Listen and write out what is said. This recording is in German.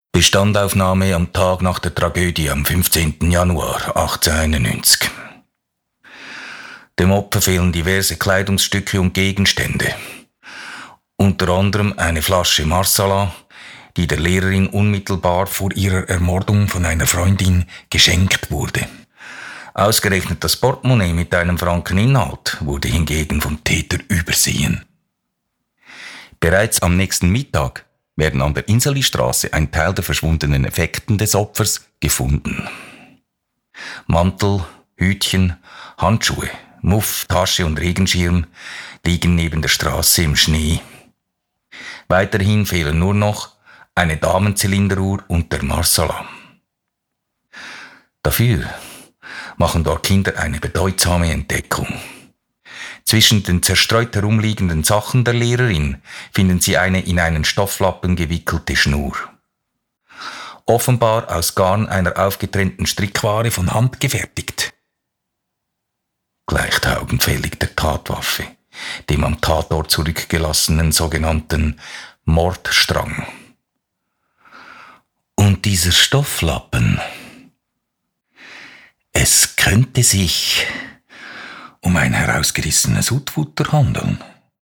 Bestandaufnahme am Tag nach der Tragödie am 15. Januar 1891. Dem Opfer fehlen diverse Kleidungsstücke und Gegenstände. Unter anderem eine Flasche Marsala, die der Lehrerin unmittelbar vor ihrer Ermordung von einer Freundin geschenkt wurde. Ausgerechnet das Portemonnaie mit einem Frankeninhalt wurde hingegen vom Täter übersehen. Bereits am nächsten Mittag werden an der Inselistraße ein Teil der verschwundenen Effekten des Opfers gefunden. Mantel, Hütchen, Handschuhe, Muff, Tasche und Regenschirm liegen neben der Straße im Schnee. Weiterhin fehlen nur noch eine Damenzylinderuhr und der Marsala. Dafür machen dort Kinder eine bedeutsame Entdeckung. Zwischen den zerstreut herumliegenden Sachen der Lehrerin finden sie eine in einen Stofflappen gewickelte Schnur. Offenbar aus Garn einer aufgetrennten Strickware von Hand gefertigt. Gleicht augenfällig der Tatwaffe, dem am Tatort zurückgelassenen sogenannten Mordstrang. Und dieser Stofflappen, es könnte sich um ein herausgerissenes Hutfutter handeln.